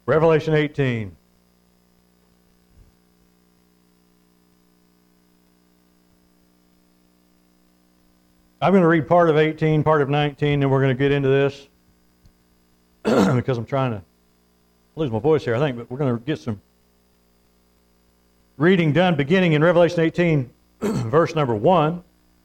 Revelation 18. I'm going to read part of 18, part of 19, and we're going to get into this because I'm trying to lose my voice here, I think, but we're going to get some reading done beginning in Revelation 18, verse number 1.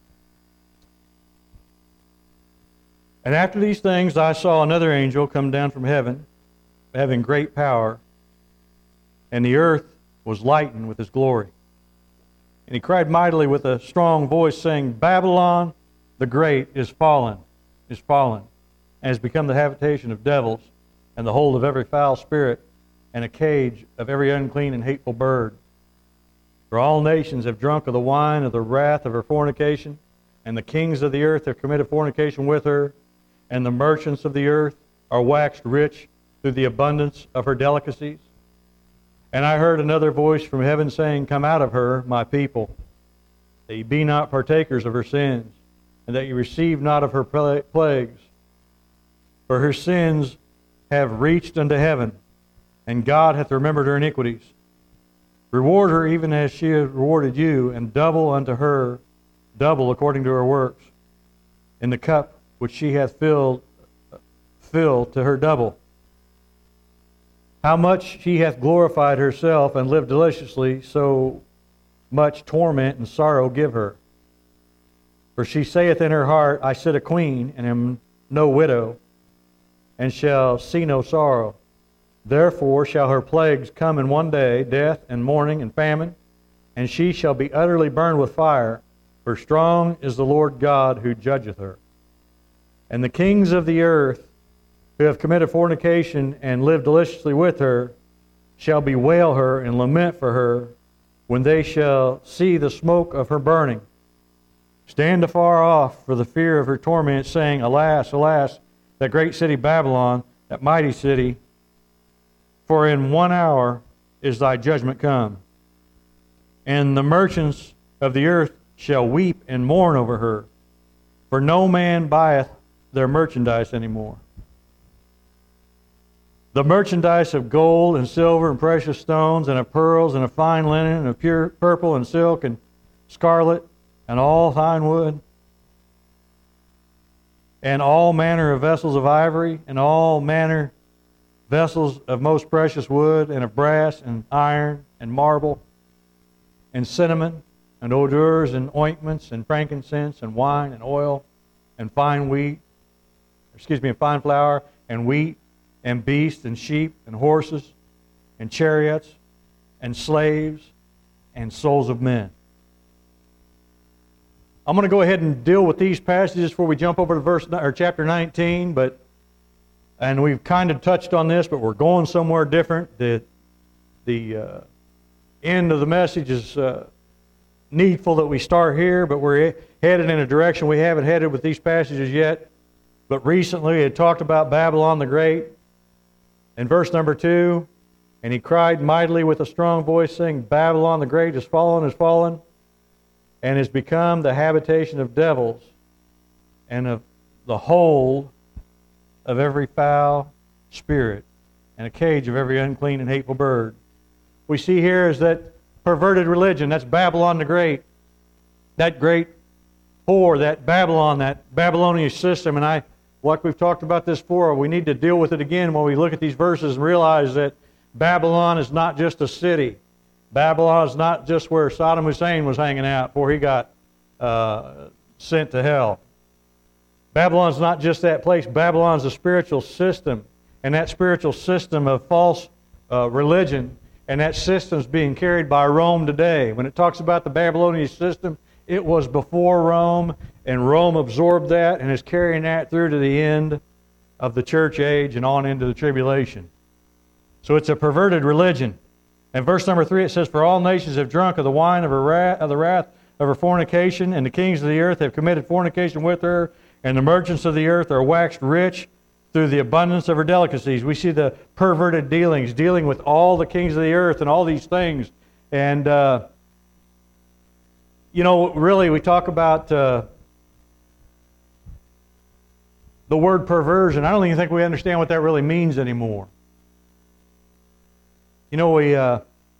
And after these things I saw another angel come down from heaven, having great power, and the earth was lightened with his glory. And he cried mightily with a strong voice, saying, Babylon the great is fallen, and has become the habitation of devils, and the hold of every foul spirit, and a cage of every unclean and hateful bird. For all nations have drunk of the wine of the wrath of her fornication, and the kings of the earth have committed fornication with her, and the merchants of the earth are waxed rich through the abundance of her delicacies. And I heard another voice from heaven saying, Come out of her, my people, that ye be not partakers of her sins, and that ye receive not of her plagues. For her sins have reached unto heaven, and God hath remembered her iniquities. Reward her even as she hath rewarded you, and double unto her, double according to her works. In the cup which she hath filled to her double. How much she hath glorified herself and lived deliciously, so much torment and sorrow give her. For she saith in her heart, I sit a queen, and am no widow, and shall see no sorrow. Therefore shall her plagues come in one day, death and mourning and famine, and she shall be utterly burned with fire, for strong is the Lord God who judgeth her. And the kings of the earth, who have committed fornication and lived deliciously with her, shall bewail her and lament for her, when they shall see the smoke of her burning. Stand afar off for the fear of her torment, saying, Alas, alas, that great city Babylon, that mighty city, for in 1 hour is thy judgment come. And the merchants of the earth shall weep and mourn over her, for no man buyeth their merchandise anymore. The merchandise of gold and silver and precious stones and of pearls and of fine linen and of pure purple and silk and scarlet and all fine wood, and all manner of vessels of ivory, and all manner vessels of most precious wood, and of brass, and iron, and marble, and cinnamon, and odors, and ointments, and frankincense, and wine, and oil, and fine flour, and wheat, and beasts, and sheep, and horses, and chariots, and slaves, and souls of men. I'm going to go ahead and deal with these passages before we jump over to chapter 19, and we've kind of touched on this, but we're going somewhere different. The end of the message is needful that we start here, but we're headed in a direction we haven't headed with these passages yet. But recently it talked about Babylon the Great. In verse number 2, and he cried mightily with a strong voice, saying, Babylon the Great is fallen, and is become the habitation of devils, and of the hold of every foul spirit, and a cage of every unclean and hateful bird. We see here is that perverted religion, that's Babylon the Great, that great whore, that Babylon, that Babylonian system, and like we've talked about this before, we need to deal with it again when we look at these verses and realize that Babylon is not just a city. Babylon is not just where Saddam Hussein was hanging out before he got sent to hell. Babylon is not just that place. Babylon is a spiritual system, and that spiritual system of false religion, and that system is being carried by Rome today. When it talks about the Babylonian system, it was before Rome, and Rome absorbed that and is carrying that through to the end of the church age and on into the tribulation. So it's a perverted religion. In verse number 3 it says, For all nations have drunk of the wine of the wrath of her fornication, and the kings of the earth have committed fornication with her, and the merchants of the earth are waxed rich through the abundance of her delicacies. We see the perverted dealings, dealing with all the kings of the earth and all these things. And, really we talk about the word perversion. I don't even think we understand what that really means anymore. You know, we in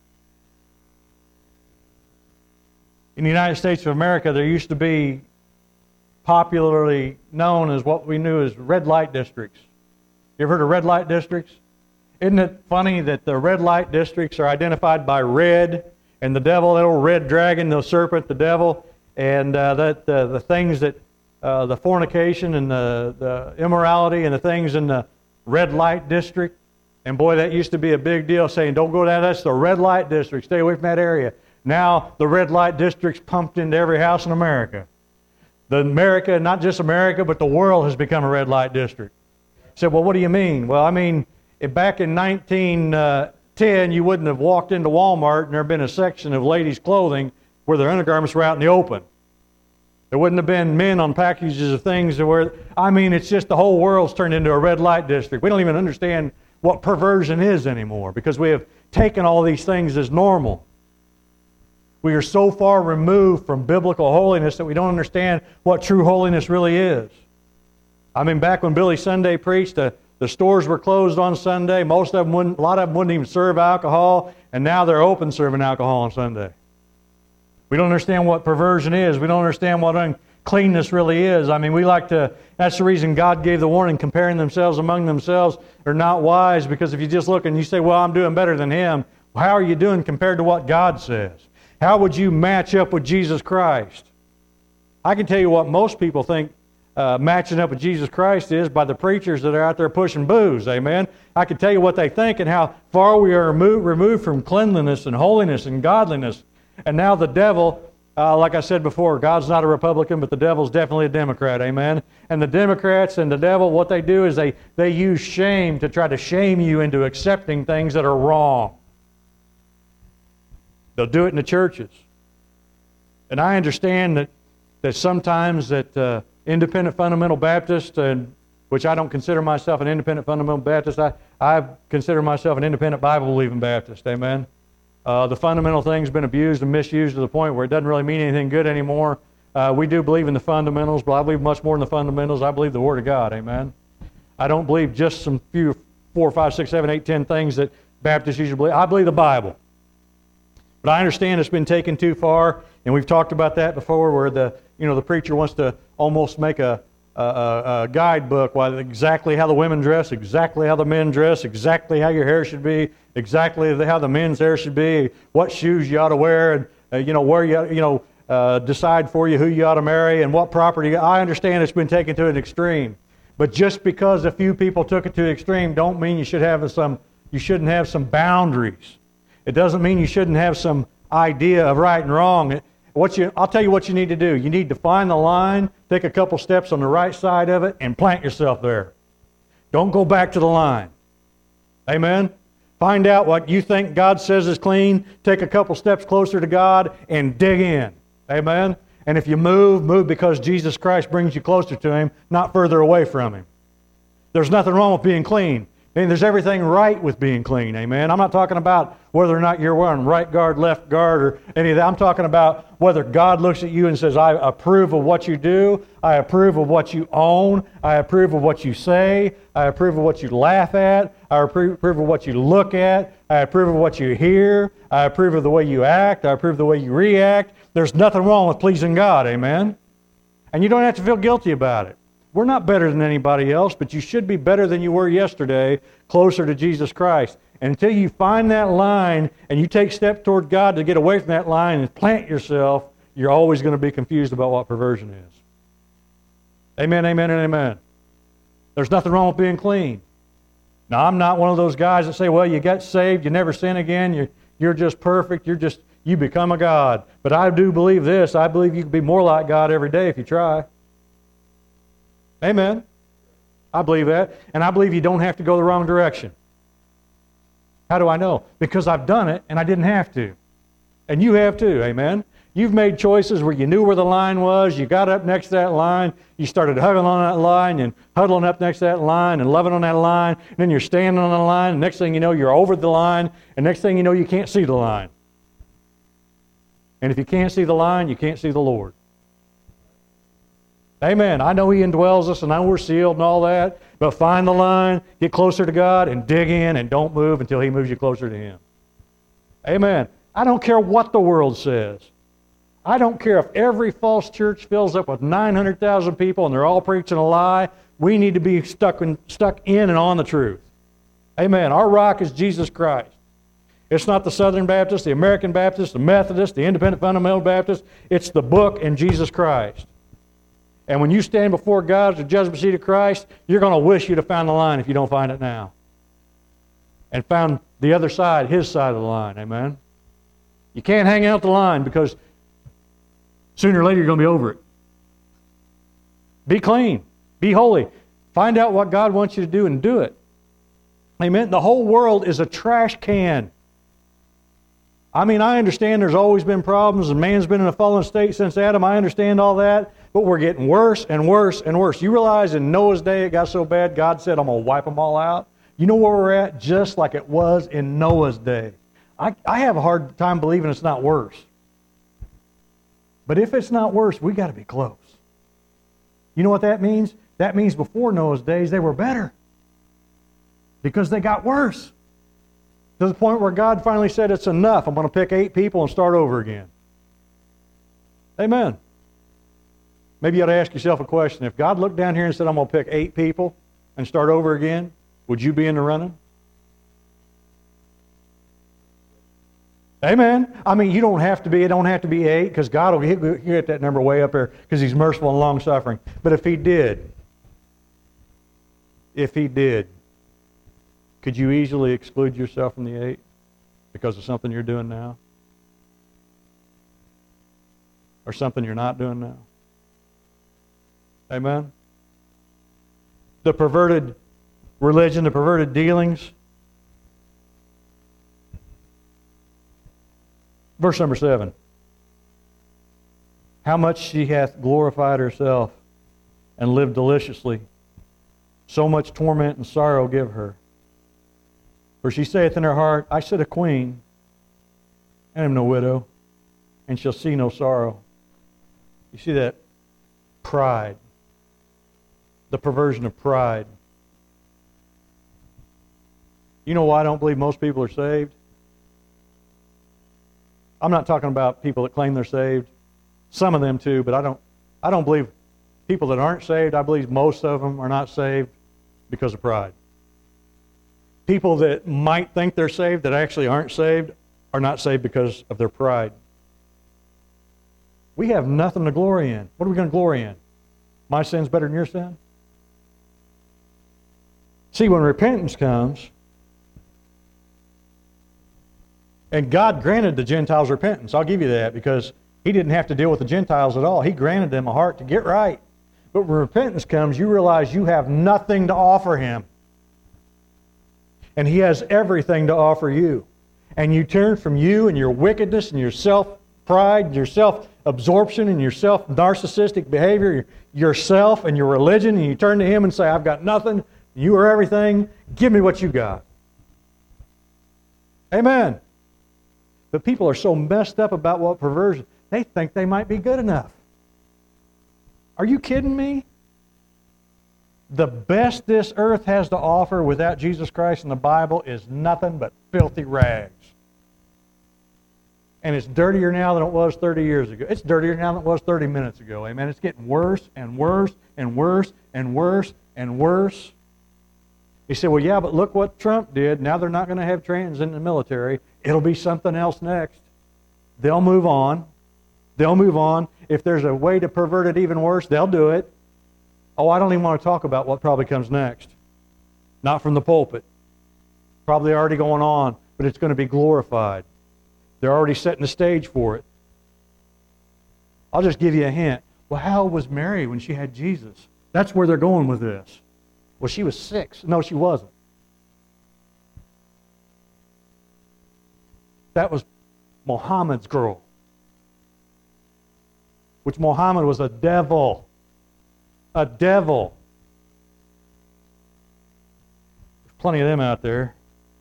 the United States of America, there used to be popularly known as what we knew as red light districts. You ever heard of red light districts? Isn't it funny that the red light districts are identified by red, and the devil, that old red dragon, the serpent, the devil, and that the things that, the fornication and the immorality and the things in the red light district. And boy, that used to be a big deal, saying, don't go down, that's the red light district, stay away from that area. Now, the red light district's pumped into every house in America. America, not just America, but the world has become a red light district. You said, well, what do you mean? Well, I mean, back in 1910, you wouldn't have walked into Walmart and there had been a section of ladies' clothing where their undergarments were out in the open. There wouldn't have been men on packages of things where, I mean, it's just the whole world's turned into a red light district. We don't even understand what perversion is anymore because we have taken all these things as normal. We are so far removed from biblical holiness that we don't understand what true holiness really is. I mean, back when Billy Sunday preached, the stores were closed on Sunday. A lot of them wouldn't even serve alcohol, and now they're open serving alcohol on Sunday. We don't understand what perversion is. We don't understand what uncleanness really is. I mean, that's the reason God gave the warning, comparing themselves among themselves are not wise, because if you just look and you say, well, I'm doing better than him, how are you doing compared to what God says? How would you match up with Jesus Christ? I can tell you what most people think matching up with Jesus Christ is by the preachers that are out there pushing booze, amen? I can tell you what they think and how far we are removed from cleanliness and holiness and godliness. And now the devil, like I said before, God's not a Republican, but the devil's definitely a Democrat, amen? And the Democrats and the devil, what they do is they use shame to try to shame you into accepting things that are wrong. They'll do it in the churches. And I understand that sometimes that independent fundamental Baptists, which I don't consider myself an independent fundamental Baptist, I consider myself an independent Bible-believing Baptist, amen? The fundamental thing's been abused and misused to the point where it doesn't really mean anything good anymore. We do believe in the fundamentals, but I believe much more in the fundamentals. I believe the Word of God, amen? I don't believe just some few 4, 5, 6, 7, 8, 10 things that Baptists usually believe. I believe the Bible. But I understand it's been taken too far, and we've talked about that before, where the preacher wants to almost make a guidebook, exactly how the women dress, exactly how the men dress, exactly how your hair should be, exactly how the men's hair should be, what shoes you ought to wear, and where you decide for you who you ought to marry and what property. I understand it's been taken to an extreme, but just because a few people took it to the extreme, don't mean you shouldn't have some boundaries. It doesn't mean you shouldn't have some idea of right and wrong. I'll tell you what you need to do. You need to find the line, take a couple steps on the right side of it, and plant yourself there. Don't go back to the line. Amen? Find out what you think God says is clean, take a couple steps closer to God, and dig in. Amen? And if you move because Jesus Christ brings you closer to Him, not further away from Him. There's nothing wrong with being clean. I mean, there's everything right with being clean, amen? I'm not talking about whether or not you're wearing right guard, left guard, or any of that. I'm talking about whether God looks at you and says, I approve of what you do, I approve of what you own, I approve of what you say, I approve of what you laugh at, I approve of what you look at, I approve of what you hear, I approve of the way you act, I approve of the way you react. There's nothing wrong with pleasing God, amen? And you don't have to feel guilty about it. We're not better than anybody else, but you should be better than you were yesterday, closer to Jesus Christ. And until you find that line and you take steps toward God to get away from that line and plant yourself, you're always going to be confused about what perversion is. Amen, amen, and amen. There's nothing wrong with being clean. Now, I'm not one of those guys that say, well, you got saved, you never sin again, you're just perfect, you become a God. But I do believe this. I believe you can be more like God every day if you try. Amen. I believe that. And I believe you don't have to go the wrong direction. How do I know? Because I've done it and I didn't have to. And you have too, amen? You've made choices where you knew where the line was, you got up next to that line, you started hugging on that line and huddling up next to that line and loving on that line, and then you're standing on the line, and next thing you know, you're over the line, and next thing you know, you can't see the line. And if you can't see the line, you can't see the Lord. Amen. I know He indwells us and I know we're sealed and all that, but find the line, get closer to God, and dig in and don't move until He moves you closer to Him. Amen. I don't care what the world says. I don't care if every false church fills up with 900,000 people and they're all preaching a lie. We need to be stuck in and on the truth. Amen. Our rock is Jesus Christ. It's not the Southern Baptist, the American Baptist, the Methodist, the Independent Fundamental Baptist. It's the book and Jesus Christ. And when you stand before God at the judgment seat of Christ, you're going to wish you'd have found the line if you don't find it now. And found the other side, His side of the line. Amen. You can't hang out the line because sooner or later you're going to be over it. Be clean. Be holy. Find out what God wants you to do and do it. Amen. The whole world is a trash can. I mean, I understand there's always been problems and man's been in a fallen state since Adam. I understand all that. But we're getting worse and worse and worse. You realize in Noah's day it got so bad, God said, I'm going to wipe them all out. You know where we're at? Just like it was in Noah's day. I have a hard time believing it's not worse. But if it's not worse, we got to be close. You know what that means? That means before Noah's days they were better. Because they got worse. To the point where God finally said, it's enough. I'm going to pick 8 people and start over again. Amen. Maybe you ought to ask yourself a question. If God looked down here and said, I'm going to pick 8 people and start over again, would you be in the running? Amen. I mean, it don't have to be 8, because God will get that number way up there because He's merciful and long-suffering. But if He did, could you easily exclude yourself from the 8 because of something you're doing now? Or something you're not doing now? Amen? The perverted religion, the perverted dealings. Verse number 7. How much she hath glorified herself and lived deliciously, so much torment and sorrow give her. For she saith in her heart, I sit a queen, and am no widow, and shall see no sorrow. You see that? Pride. The perversion of pride. You know why I don't believe most people are saved? I'm not talking about people that claim they're saved. Some of them too, but I don't believe people that aren't saved. I believe most of them are not saved because of pride. People that might think they're saved that actually aren't saved are not saved because of their pride. We have nothing to glory in. What are we going to glory in? My sin's better than your sin? See, when repentance comes, and God granted the Gentiles repentance. I'll give you that because He didn't have to deal with the Gentiles at all. He granted them a heart to get right. But when repentance comes, you realize you have nothing to offer Him. And He has everything to offer you. And you turn from you and your wickedness and your self-pride, your self-absorption and your self-narcissistic behavior, yourself and your religion, and you turn to Him and say, I've got nothing, you are everything, give me what you got. Amen. But people are so messed up about what perversion, they think they might be good enough. Are you kidding me? The best this earth has to offer without Jesus Christ and the Bible is nothing but filthy rags. And it's dirtier now than it was 30 years ago. It's dirtier now than it was 30 minutes ago. Amen. It's getting worse and worse and worse and worse and worse. You say, well, yeah, but look what Trump did. Now they're not going to have trans in the military. It'll be something else next. They'll move on. They'll move on. If there's a way to pervert it even worse, they'll do it. Oh, I don't even want to talk about what probably comes next. Not from the pulpit. Probably already going on, but it's going to be glorified. They're already setting the stage for it. I'll just give you a hint. Well, how old was Mary when she had Jesus? That's where they're going with this. Well, she was 6. No, she wasn't. That was Muhammad's girl. Which Muhammad was a devil. A devil. There's plenty of them out there.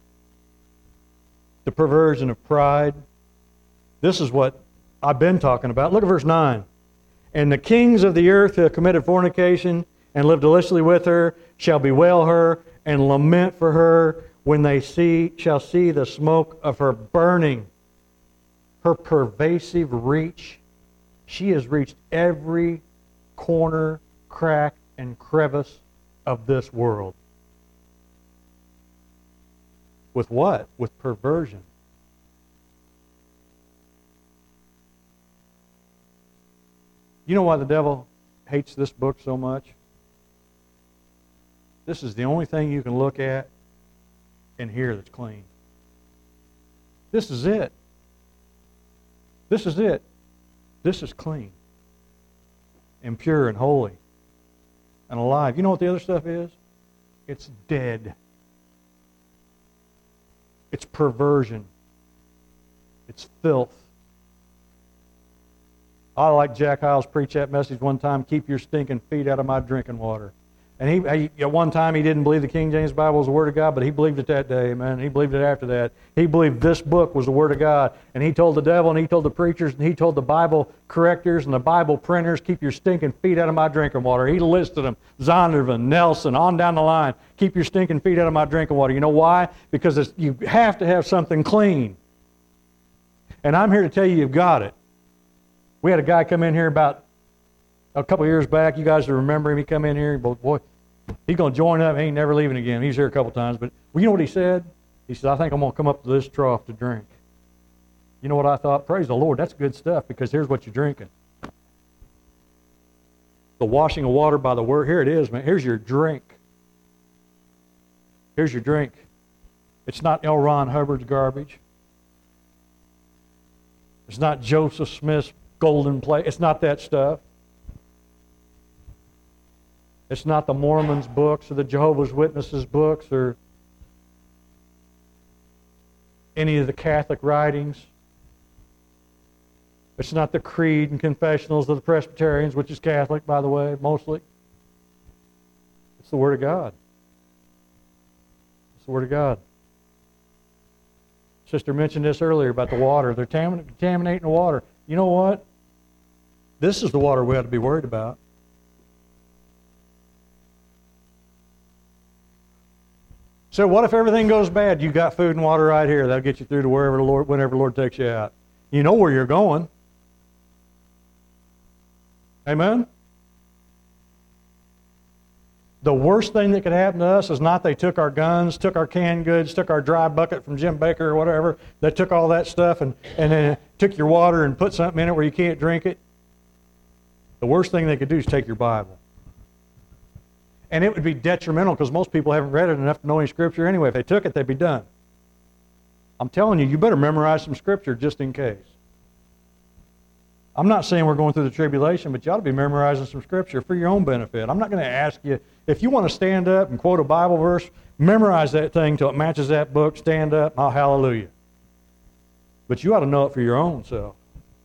The perversion of pride. This is what I've been talking about. Look at verse 9. And the kings of the earth who have committed fornication and lived deliciously with her shall bewail her and lament for her when they shall see the smoke of her burning. her pervasive reach, she has reached every corner, crack, and crevice of this world. With what? With perversion. You know why the devil hates this book so much? This is the only thing you can look at and hear that's clean. This is it. This is it. This is clean and pure and holy and alive. You know what the other stuff is? It's dead. It's perversion. It's filth. I like Jack Hyles preach that message one time, keep your stinking feet out of my drinking water. And he at one time he didn't believe the King James Bible was the Word of God, but he believed it that day, man. He believed it after that. He believed this book was the Word of God. And he told the devil, and he told the preachers, and he told the Bible correctors and the Bible printers, keep your stinking feet out of my drinking water. He listed them, Zondervan, Nelson, on down the line. Keep your stinking feet out of my drinking water. You know why? Because you have to have something clean. And I'm here to tell you you've got it. We had a guy come in here about a couple of years back. You guys remember him. He come in here. Boy, he's going to join up. He ain't never leaving again. He's here a couple times. But you know what he said? He said, I think I'm going to come up to this trough to drink. You know what I thought? Praise the Lord. That's good stuff, because here's what you're drinking. The washing of water by the Word. Here it is, man. Here's your drink. Here's your drink. It's not L. Ron Hubbard's garbage. It's not Joseph Smith's golden plate. It's not that stuff. It's not the Mormons' books or the Jehovah's Witnesses' books or any of the Catholic writings. It's not the creed and confessionals of the Presbyterians, which is Catholic, by the way, mostly. It's the Word of God. It's the Word of God. Sister mentioned this earlier about the water. They're contaminating the water. You know what? This is the water we ought to be worried about. So what if everything goes bad? You got food and water right here. That'll get you through to wherever the Lord, whenever the Lord takes you out. You know where you're going. Amen? The worst thing that could happen to us is not they took our guns, took our canned goods, took our dry bucket from Jim Baker or whatever. They took all that stuff and then took your water and put something in it where you can't drink it. The worst thing they could do is take your Bible. And it would be detrimental because most people haven't read it enough to know any Scripture anyway. If they took it, they'd be done. I'm telling you, you better memorize some Scripture just in case. I'm not saying we're going through the tribulation, but you ought to be memorizing some Scripture for your own benefit. I'm not going to ask you, if you want to stand up and quote a Bible verse, memorize that thing till it matches that book, stand up, oh, hallelujah. But you ought to know it for your own self.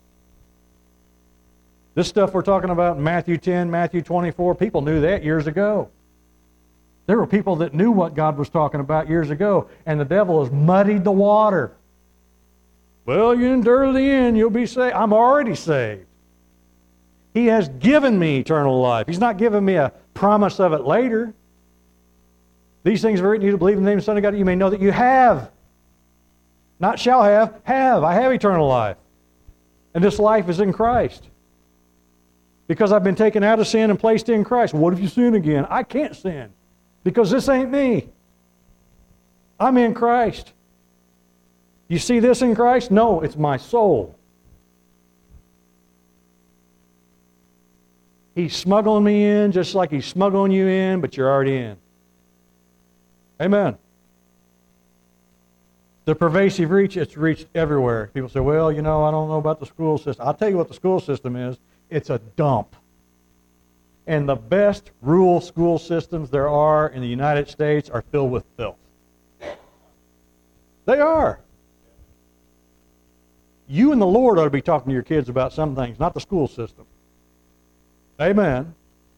This stuff we're talking about in Matthew 10, Matthew 24, people knew that years ago. There were people that knew what God was talking about years ago, and the devil has muddied the water. Well, you endure to the end, you'll be saved. I'm already saved. He has given me eternal life. He's not given me a promise of it later. These things are written you to believe in the name of the Son of God, that you may know that you have. Not shall have, have. I have eternal life. And this life is in Christ. Because I've been taken out of sin and placed in Christ. What if you sin again? I can't sin. Because this ain't me. I'm in Christ. You see this in Christ? No, it's my soul. He's smuggling me in just like He's smuggling you in, but you're already in. Amen. The pervasive reach, it's reached everywhere. People say, well, you know, I don't know about the school system. I'll tell you what the school system is. It's a dump. And the best rural school systems there are in the United States are filled with filth. They are. You and the Lord ought to be talking to your kids about some things, not the school system. Amen.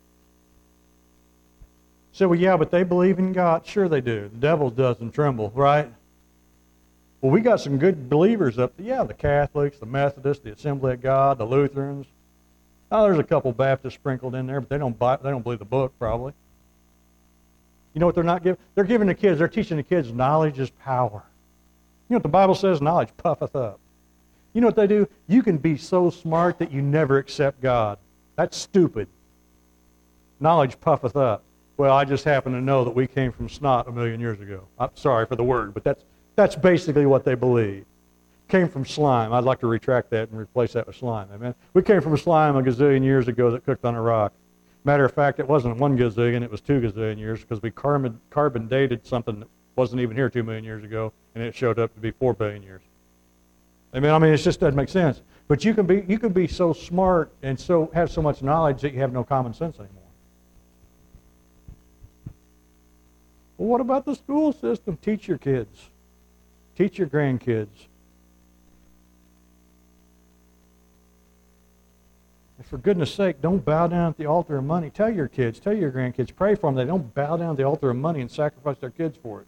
So, well, yeah, but they believe in God. Sure they do. The devil doesn't tremble, right? Well, we got some good believers up there. Yeah, the Catholics, the Methodists, the Assembly of God, the Lutherans. Oh, there's a couple Baptists sprinkled in there, but they don't believe the book, probably. You know what they're not giving? They're giving the kids, they're teaching the kids knowledge is power. You know what the Bible says? Knowledge puffeth up. You know what they do? You can be so smart that you never accept God. That's stupid. Knowledge puffeth up. Well, I just happen to know that we came from snot 1,000,000 years ago. I'm sorry for the word, but that's basically what they believe. Came from slime. I'd like to retract that and replace that with slime. Amen. We came from slime a gazillion years ago that cooked on a rock. Matter of fact, it wasn't 1 gazillion, it was 2 gazillion years because we carbon dated something that wasn't even here 2,000,000 years ago, and it showed up to be 4 billion years. Amen. I mean, it just doesn't make sense. But you can be so smart and so have so much knowledge that you have no common sense anymore. Well, what about the school system? Teach your kids. Teach your grandkids. And for goodness sake, don't bow down at the altar of money. Tell your kids, tell your grandkids, pray for them. They don't bow down at the altar of money and sacrifice their kids for it.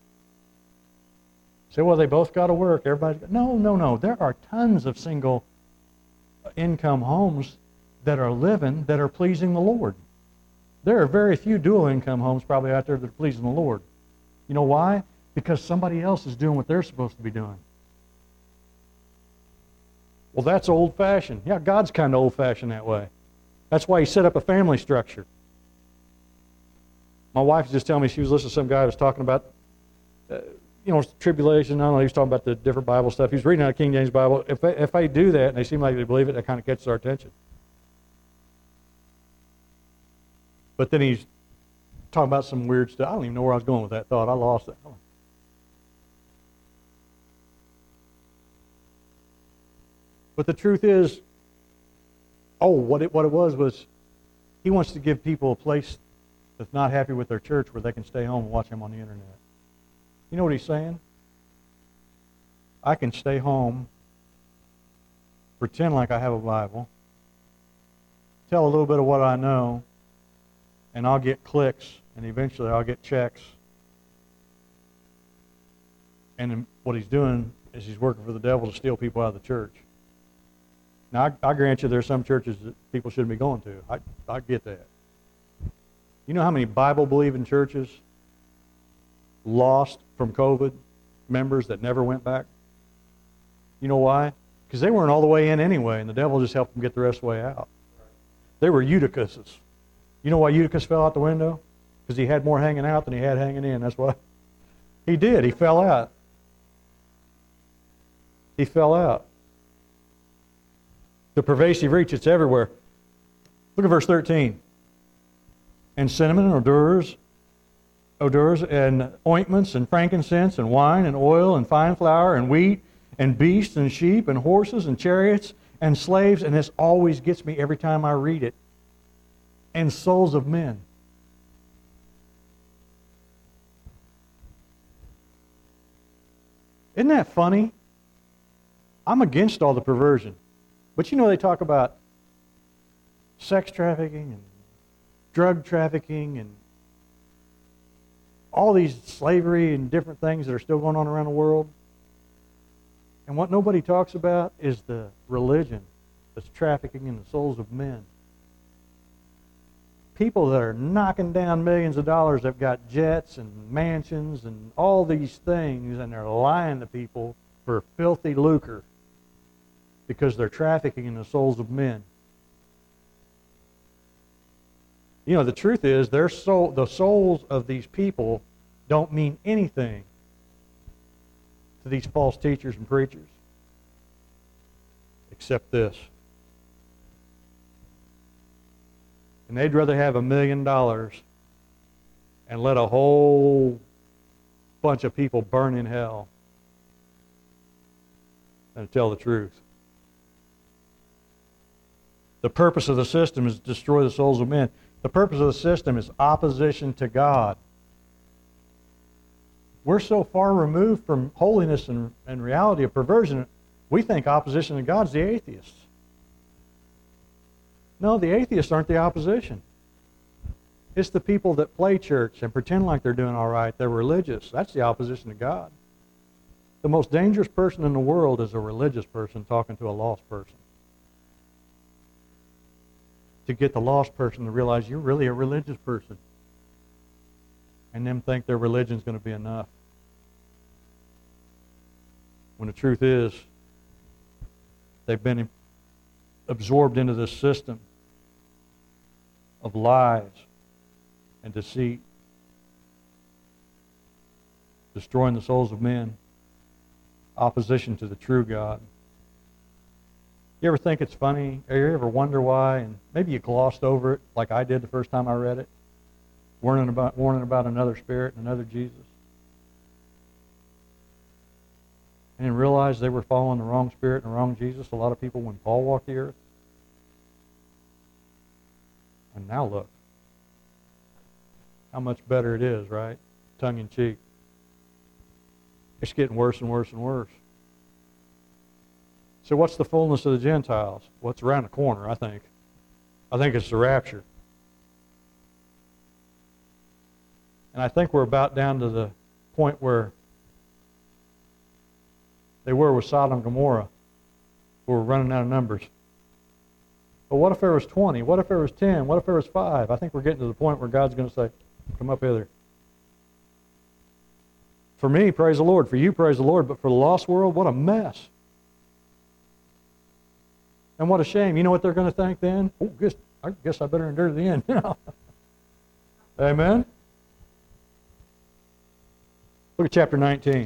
Say, well, they both got to work. No. There are tons of single income homes that are living that are pleasing the Lord. There are very few dual income homes probably out there that are pleasing the Lord. You know why? Because somebody else is doing what they're supposed to be doing. Well, that's old-fashioned. Yeah, God's kind of old-fashioned that way. That's why He set up a family structure. My wife was just telling me she was listening to some guy who was talking about, tribulation. I don't know, he was talking about the different Bible stuff. He was reading out of King James Bible. If they do that and they seem like they believe it, that kind of catches our attention. But then he's talking about some weird stuff. I don't even know where I was going with that thought. I lost it. But the truth is, what it was he wants to give people a place that's not happy with their church where they can stay home and watch him on the internet. You know what he's saying? I can stay home, pretend like I have a Bible, tell a little bit of what I know, and I'll get clicks, and eventually I'll get checks. And what he's doing is he's working for the devil to steal people out of the church. Now, I grant you there's some churches that people shouldn't be going to. I get that. You know how many Bible-believing churches lost from COVID members that never went back? You know why? Because they weren't all the way in anyway, and the devil just helped them get the rest of the way out. They were Eutychuses. You know why Eutychus fell out the window? Because he had more hanging out than he had hanging in. That's why. He did. He fell out. He fell out. The pervasive reach, it's everywhere. Look at verse 13. And cinnamon and odors and ointments and frankincense and wine and oil and fine flour and wheat and beasts and sheep and horses and chariots and slaves, and this always gets me every time I read it, and souls of men. Isn't that funny? I'm against all the perversion. But you know they talk about sex trafficking and drug trafficking and all these slavery and different things that are still going on around the world. And what nobody talks about is the religion that's trafficking in the souls of men. People that are knocking down millions of dollars have got jets and mansions and all these things, and they're lying to people for filthy lucre because they're trafficking in the souls of men. You know, the truth is, the souls of these people don't mean anything to these false teachers and preachers, except this. And they'd rather have $1 million and let a whole bunch of people burn in hell than to tell the truth. The purpose of the system is to destroy the souls of men. The purpose of the system is opposition to God. We're so far removed from holiness and reality of perversion, we think opposition to God's the atheists. No, the atheists aren't the opposition. It's the people that play church and pretend like they're doing all right. They're religious. That's the opposition to God. The most dangerous person in the world is a religious person talking to a lost person. To get the lost person to realize you're really a religious person, and them think their religion's going to be enough. When the truth is, They've been absorbed into this system of lies and deceit, destroying the souls of men, opposition to the true God. You ever think it's funny, or you ever wonder why, and maybe you glossed over it like I did the first time I read it, warning about another spirit and another Jesus, and then realized they were following the wrong spirit and the wrong Jesus, a lot of people, when Paul walked the earth? And now look how much better it is, right? Tongue in cheek. It's getting worse and worse and worse. So what's the fullness of the Gentiles? Well, it's around the corner, I think. I think it's the rapture. And I think we're about down to the point where they were with Sodom and Gomorrah. We're running out of numbers. But what if there was 20? What if there was 10? What if there was 5? I think we're getting to the point where God's going to say, come up hither. For me, praise the Lord. For you, praise the Lord. But for the lost world, what a mess. And what a shame. You know what they're going to think then? Oh, I guess I better endure to the end. Amen? Look at chapter 19.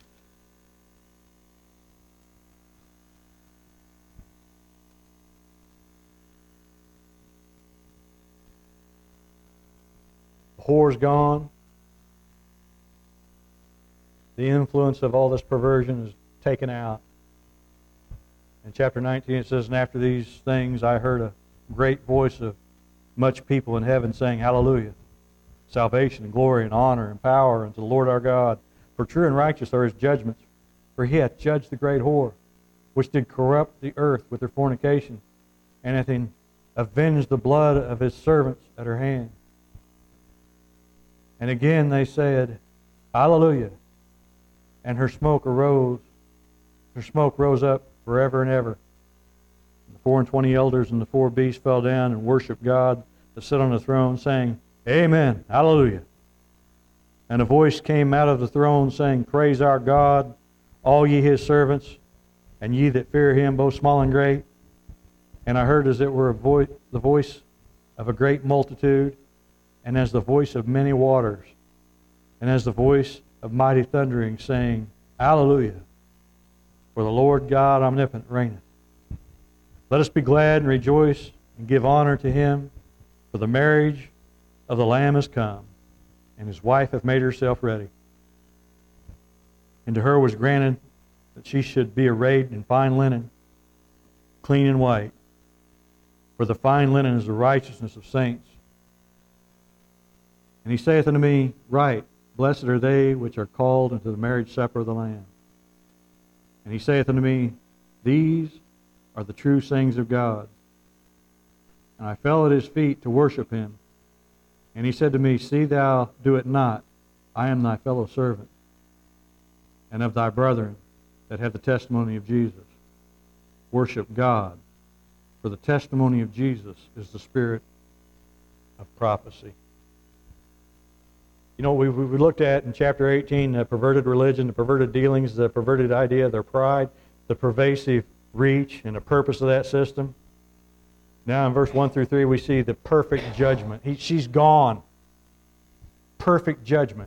The whore's gone. The influence of all this perversion is taken out. In chapter 19 it says, and after these things I heard a great voice of much people in heaven saying, Hallelujah. Salvation and glory and honor and power unto the Lord our God. For true and righteous are his judgments. For he hath judged the great whore, which did corrupt the earth with her fornication, and hath avenged the blood of his servants at her hand. And again they said, Hallelujah. And her smoke rose up forever and ever. And the 24 elders and the 4 beasts fell down and worshiped God that sat on the throne, saying, Amen, Hallelujah. And a voice came out of the throne, saying, Praise our God, all ye his servants, and ye that fear him, both small and great. And I heard as it were the voice of a great multitude, and as the voice of many waters, and as the voice of mighty thundering, saying, Hallelujah. For the Lord God omnipotent reigneth. Let us be glad and rejoice and give honor to him, for the marriage of the Lamb is come, and his wife hath made herself ready. And to her was granted that she should be arrayed in fine linen, clean and white. For the fine linen is the righteousness of saints. And he saith unto me, Right, blessed are they which are called unto the marriage supper of the Lamb. And he saith unto me, These are the true sayings of God. And I fell at his feet to worship him. And he said to me, See thou do it not. I am thy fellow servant, and of thy brethren that have the testimony of Jesus. Worship God, for the testimony of Jesus is the spirit of prophecy. You know, we looked at in chapter 18, the perverted religion, the perverted dealings, the perverted idea, their pride, the pervasive reach and the purpose of that system. Now in verse 1 through 3, we see the perfect judgment. She's gone. Perfect judgment.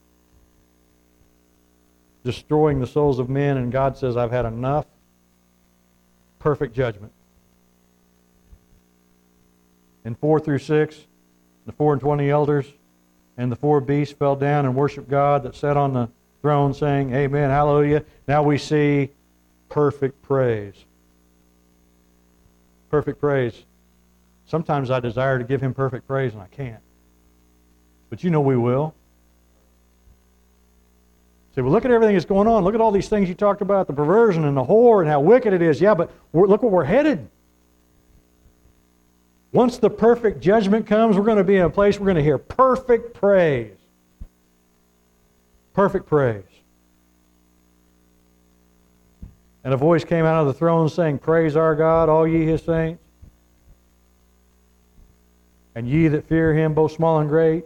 Destroying the souls of men, and God says, I've had enough. Perfect judgment. In 4 through 6, the 24 elders and the 4 beasts fell down and worshiped God that sat on the throne, saying, Amen, Hallelujah. Now we see perfect praise. Perfect praise. Sometimes I desire to give him perfect praise and I can't. But you know we will. Say, well, look at everything that's going on. Look at all these things you talked about, the perversion and the whore and how wicked it is. Yeah, but look where we're headed. Once the perfect judgment comes, we're going to be in a place we're going to hear perfect praise. Perfect praise. And a voice came out of the throne saying, Praise our God, all ye his saints, and ye that fear him, both small and great.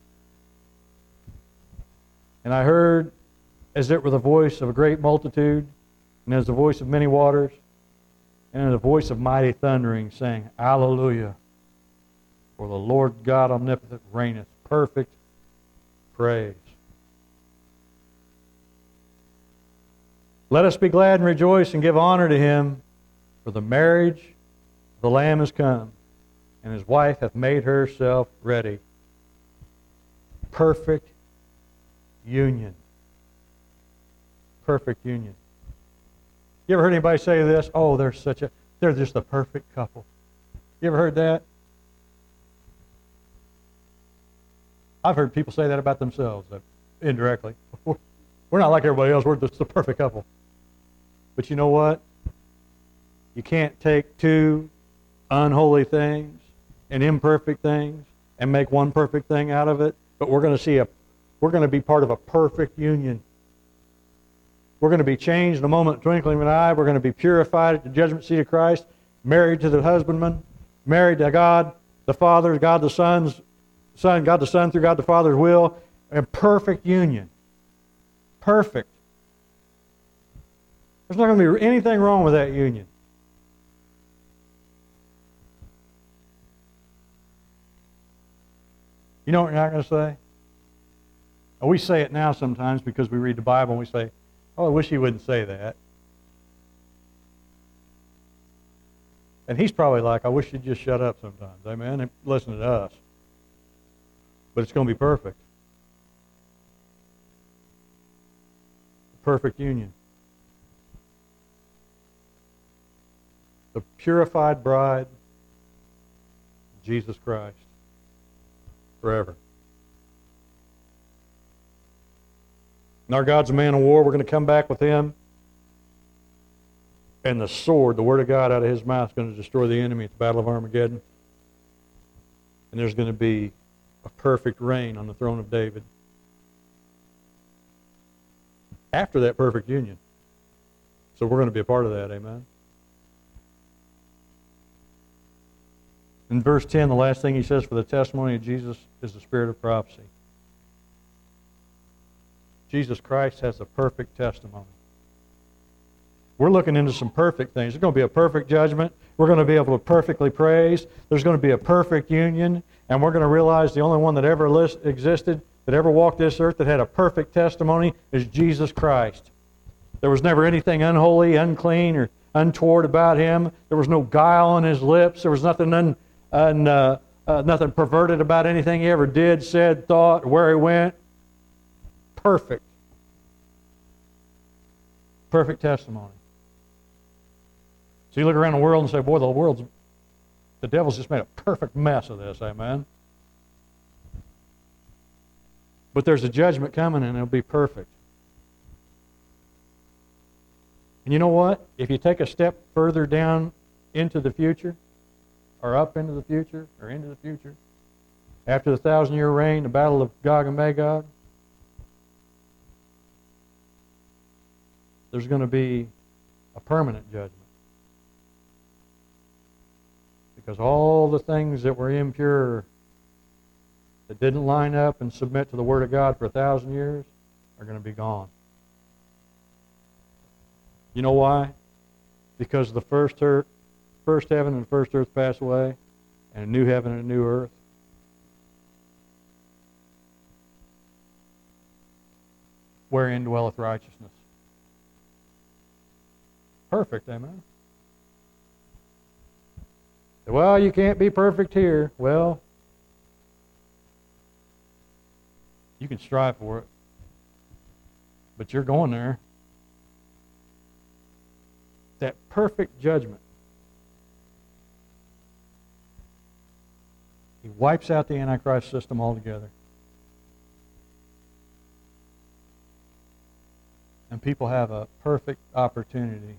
And I heard, as it were the voice of a great multitude, and as the voice of many waters, and a voice of mighty thundering, saying, Alleluia! For the Lord God omnipotent reigneth. Perfect praise. Let us be glad and rejoice and give honor to him, for the marriage of the Lamb is come, and his wife hath made herself ready. Perfect union. Perfect union. You ever heard anybody say this? Oh, they're just the perfect couple. You ever heard that? I've heard people say that about themselves, indirectly. We're not like everybody else. We're just the perfect couple. But you know what? You can't take two unholy things and imperfect things and make one perfect thing out of it. But we're going to be part of a perfect union. We're going to be changed in a moment, twinkling of an eye. We're going to be purified at the judgment seat of Christ, married to the husbandman, married to God the Father, God the Son, God the Son through God the Father's will, and perfect union. Perfect. There's not going to be anything wrong with that union. You know what you're not going to say? We say it now sometimes because we read the Bible and we say, oh, I wish he wouldn't say that. And he's probably like, I wish you'd just shut up sometimes. Amen? And listen to us. But it's going to be perfect. Perfect union. The purified bride, Jesus Christ, forever. And our God's a man of war. We're going to come back with him. And the sword, the word of God out of his mouth, is going to destroy the enemy at the Battle of Armageddon. And there's going to be a perfect reign on the throne of David. After that perfect union. So we're going to be a part of that, amen? In verse 10, the last thing he says, for the testimony of Jesus is the spirit of prophecy. Jesus Christ has a perfect testimony. We're looking into some perfect things. There's going to be a perfect judgment. We're going to be able to perfectly praise. There's going to be a perfect union. And we're going to realize the only one that ever existed, that ever walked this earth, that had a perfect testimony is Jesus Christ. There was never anything unholy, unclean, or untoward about him. There was no guile on his lips. There was nothing nothing perverted about anything he ever did, said, thought, where he went. Perfect. Perfect testimony. So you look around the world and say, boy, the devil's just made a perfect mess of this, amen? But there's a judgment coming and it'll be perfect. And you know what? If you take a step further down into the future, or up into the future, or into the future, after the 1,000-year reign, the battle of Gog and Magog, there's going to be a permanent judgment. Because all the things that were impure, that didn't line up and submit to the Word of God for 1,000 years, are going to be gone. You know why? Because the first heaven and first earth pass away, and a new heaven and a new earth. Wherein dwelleth righteousness. Perfect, amen? Well, you can't be perfect here. Well, you can strive for it. But you're going there. That perfect judgment. He wipes out the Antichrist system altogether. And people have a perfect opportunity.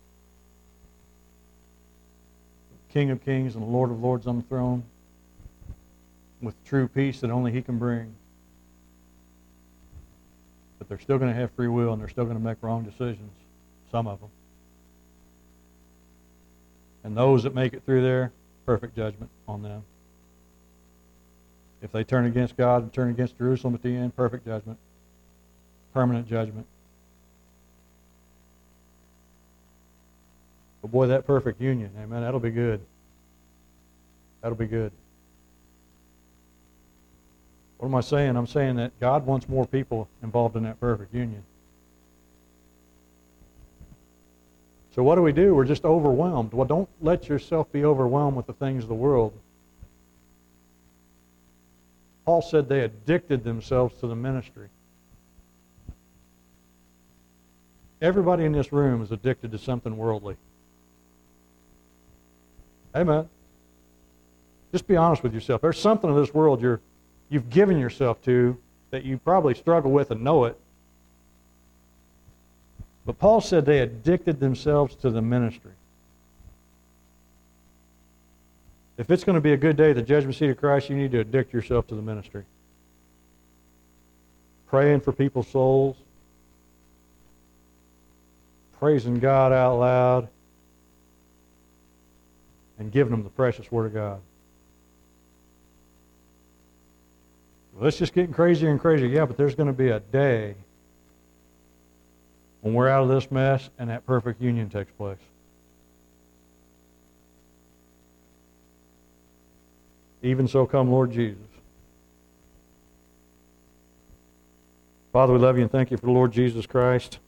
King of Kings and Lord of Lords on the throne, with true peace that only he can bring. But they're still going to have free will, and they're still going to make wrong decisions, some of them. And those that make it through there, perfect judgment on them. If they turn against God and turn against Jerusalem at the end, perfect judgment. Permanent judgment. But boy, that perfect union, amen, that'll be good. That'll be good. What am I saying? I'm saying that God wants more people involved in that perfect union. So what do? We're just overwhelmed. Well, don't let yourself be overwhelmed with the things of the world. Paul said they addicted themselves to the ministry. Everybody in this room is addicted to something worldly. Amen. Just be honest with yourself. There's something in this world you've given yourself to that you probably struggle with and know it. But Paul said they addicted themselves to the ministry. If it's going to be a good day at the judgment seat of Christ, you need to addict yourself to the ministry. Praying for people's souls. Praising God out loud. And giving them the precious Word of God. Well, it's just getting crazier and crazier. Yeah, but there's going to be a day when we're out of this mess and that perfect union takes place. Even so come Lord Jesus. Father, we love you and thank you for the Lord Jesus Christ.